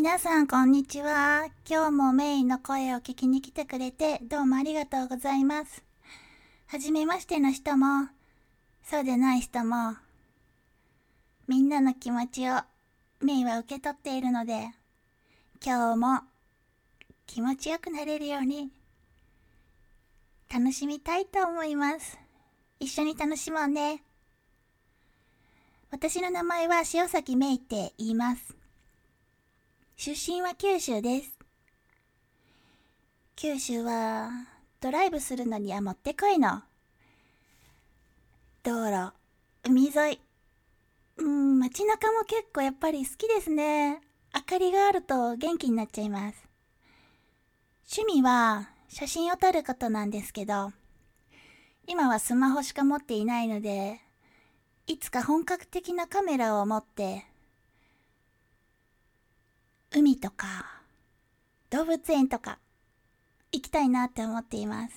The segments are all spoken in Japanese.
皆さんこんにちは。今日もメインの声を聞きに来てくれてどうもありがとうございます。はじめましての人も、そうでない人も、みんなの気持ちをメイは受け取っているので、今日も気持ちよくなれるように楽しみたいと思います。一緒に楽しもうね。私の名前は塩崎メイって言います。出身は九州です。九州はドライブするのにはもってこいの道路、海沿い、街中も結構やっぱり好きですね。明かりがあると元気になっちゃいます。趣味は写真を撮ることなんですけど、今はスマホしか持っていないので、いつか本格的なカメラを持って海とか動物園とか行きたいなって思っています。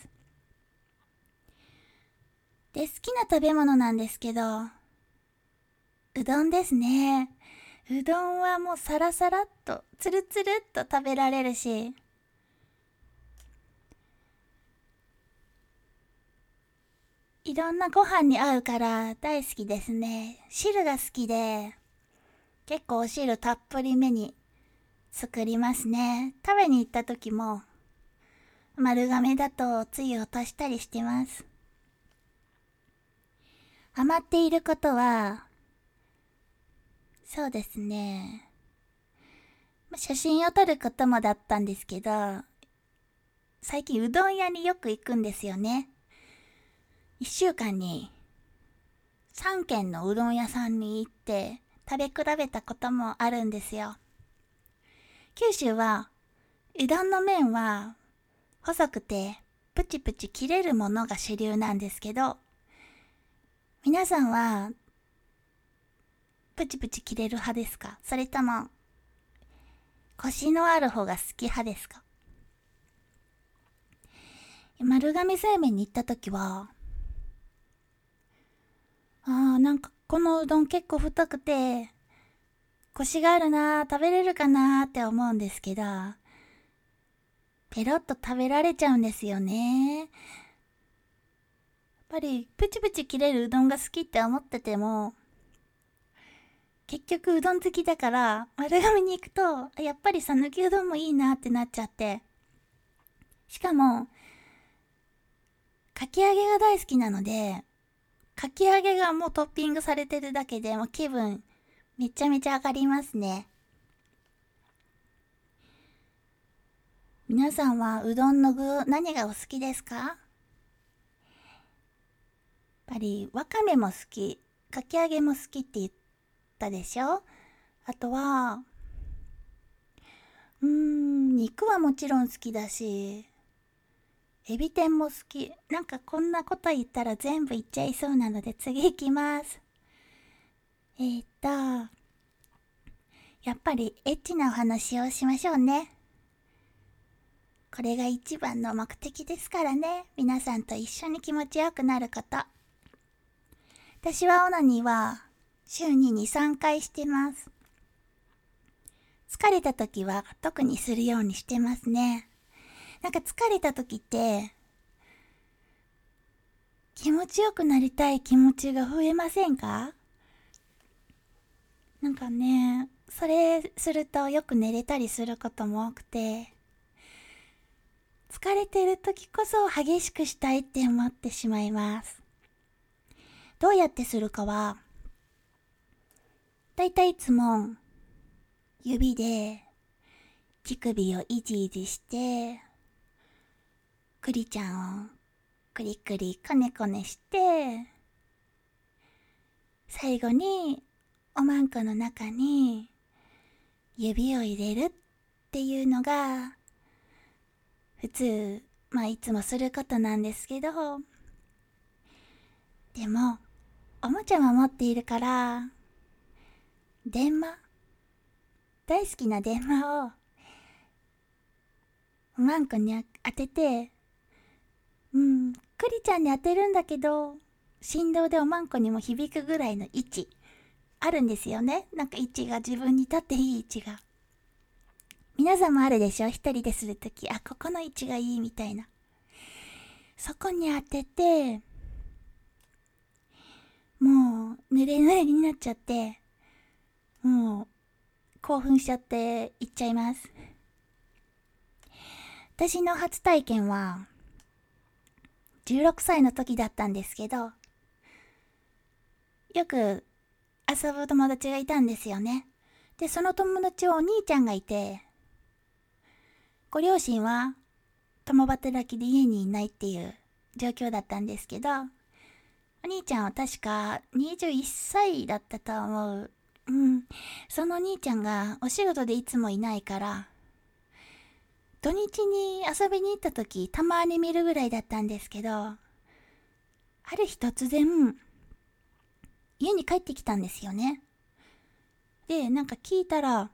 で、好きな食べ物なんですけど、うどんですね。うどんはもうサラサラっとツルツルっと食べられるし、いろんなご飯に合うから大好きですね。汁が好きで、結構お汁たっぷりめに作りますね。食べに行った時も丸亀だとつゆを足したりしてます。ハマっていることは、そうですね。写真を撮ることもだったんですけど、最近うどん屋によく行くんですよね。1週間に3軒のうどん屋さんに行って食べ比べたこともあるんですよ。九州はうどんの麺は細くてプチプチ切れるものが主流なんですけど、皆さんはプチプチ切れる派ですか？それともコシのある方が好き派ですか？丸亀製麺に行った時は、なんかこのうどん結構太くてコシがあるなー、食べれるかなーって思うんですけど、ペロッと食べられちゃうんですよね。やっぱりプチプチ切れるうどんが好きって思ってても、結局うどん好きだから丸亀に行くとやっぱり讃岐うどんもいいなってなっちゃって、しかもかき揚げが大好きなので、かき揚げがもうトッピングされてるだけでもう気分めちゃめちゃ上がりますね。皆さんはうどんの具何がお好きですか？やっぱりわかめも好き、かき揚げも好きって言ったでしょ。あとは肉はもちろん好きだし、エビ天も好き。なんかこんなこと言ったら全部言っちゃいそうなので次行きます。やっぱりエッチなお話をしましょうね。これが一番の目的ですからね。皆さんと一緒に気持ちよくなること。私はオナニーは週に2、3回してます。疲れた時は特にするようにしてますね。なんか疲れた時って気持ちよくなりたい気持ちが増えませんか？なんかね、それするとよく寝れたりすることも多くて、疲れてる時こそ激しくしたいって思ってしまいます。どうやってするかは、だいたいいつも指で乳首をいじいじして、クリちゃんをクリクリコネコネして、最後におまんこの中に指を入れるっていうのが普通、いつもすることなんですけど、でもおもちゃも持っているから、電話、大好きな電話をおまんこに当てて、クリちゃんに当てるんだけど、振動でおまんこにも響くぐらいの位置あるんですよね。なんか位置が自分にとっていい位置が。 皆さんもあるでしょ、一人でするとき。あ、ここの位置がいいみたいな。そこに当てて、もう、濡れ濡れになっちゃって、もう、興奮しちゃって行っちゃいます。私の初体験は、16歳の時だったんですけど、よく遊ぶ友達がいたんですよね。で、その友達はお兄ちゃんがいて、ご両親は共働きで家にいないっていう状況だったんですけど、お兄ちゃんは確か21歳だったと思う。うん。その兄ちゃんがお仕事でいつもいないから、土日に遊びに行った時たまに見るぐらいだったんですけど、ある日突然、家に帰ってきたんですよね。で、なんか聞いたら、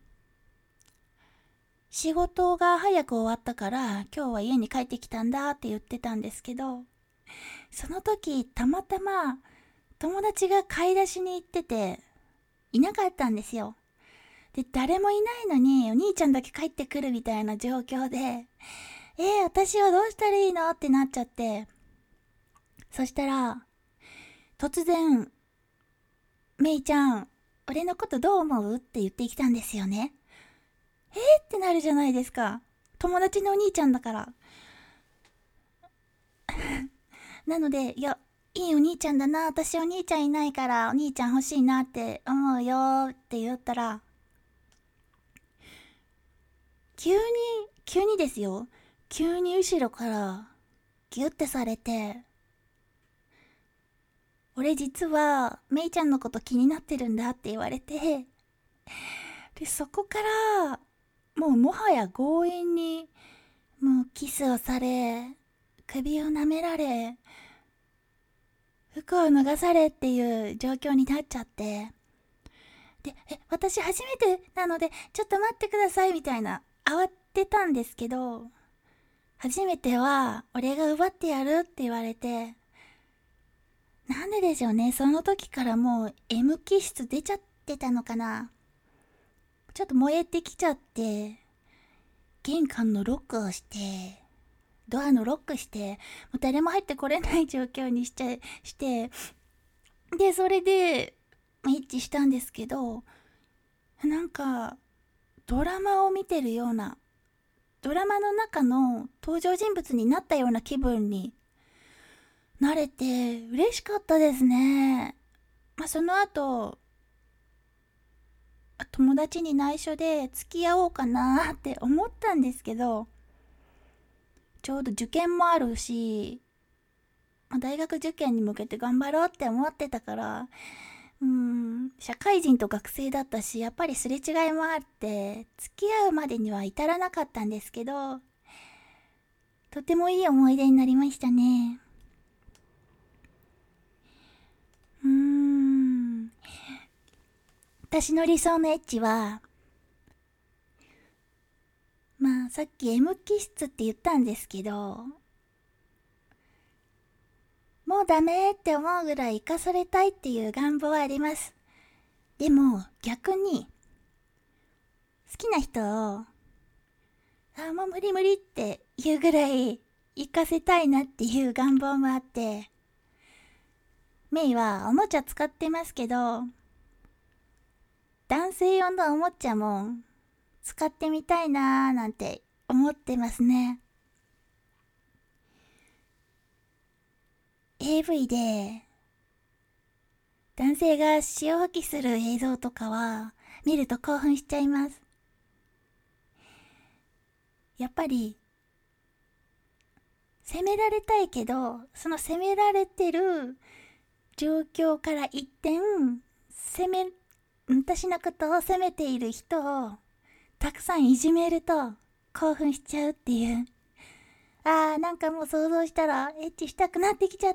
仕事が早く終わったから今日は家に帰ってきたんだって言ってたんですけど、その時たまたま友達が買い出しに行ってていなかったんですよ。で、誰もいないのにお兄ちゃんだけ帰ってくるみたいな状況で、私はどうしたらいいのってなっちゃって、そしたら突然、メイちゃん俺のことどう思うって言ってきたんですよね。ってなるじゃないですか。友達のお兄ちゃんだから。なので、いや、いいお兄ちゃんだな、私お兄ちゃんいないからお兄ちゃん欲しいなって思うよって言ったら、急に、急にですよ。急に後ろからギュッてされて、俺実はメイちゃんのこと気になってるんだって言われて、で、そこから、もはや強引に、もうキスをされ、首を舐められ、服を脱がされっていう状況になっちゃって、で、私初めてなので、ちょっと待ってくださいみたいな、慌てたんですけど、初めては、俺が奪ってやるって言われて、なんででしょうね、その時からもう M 気質出ちゃってたのかな。ちょっと燃えてきちゃって、玄関のロックをして、ドアのロックして、もう誰も入ってこれない状況にして、で、それで、一致したんですけど、なんか、ドラマを見てるような、ドラマの中の登場人物になったような気分になれて嬉しかったですね。その後、友達に内緒で付き合おうかなって思ったんですけど、ちょうど受験もあるし、大学受験に向けて頑張ろうって思ってたから、社会人と学生だったし、やっぱりすれ違いもあって、付き合うまでには至らなかったんですけど、とてもいい思い出になりましたね。私の理想のエッチは、さっき M 気質って言ったんですけど、もうダメって思うぐらい生かされたいっていう願望はあります。でも逆に、好きな人を、もう無理無理って言うぐらい生かせたいなっていう願望もあって、メイはおもちゃ使ってますけど、男性用のおもちゃも使ってみたいなーなんて思ってますね。AV で男性が潮吹きする映像とかは見ると興奮しちゃいます。やっぱり責められたいけど、その責められてる状況から一転、私のことを責めている人をたくさんいじめると興奮しちゃうっていう。なんかもう想像したらエッチしたくなってきちゃった。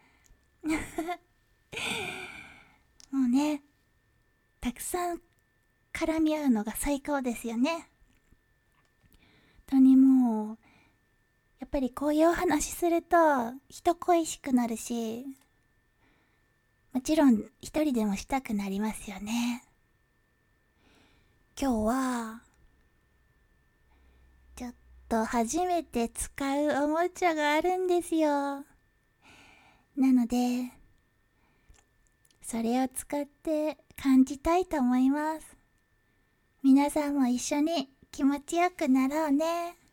もうね、たくさん絡み合うのが最高ですよね。本当にもう、やっぱりこういうお話すると人恋しくなるし、もちろん一人でもしたくなりますよね。今日はと初めて使うおもちゃがあるんですよ。なので、それを使って感じたいと思います。皆さんも一緒に気持ちよくなろうね。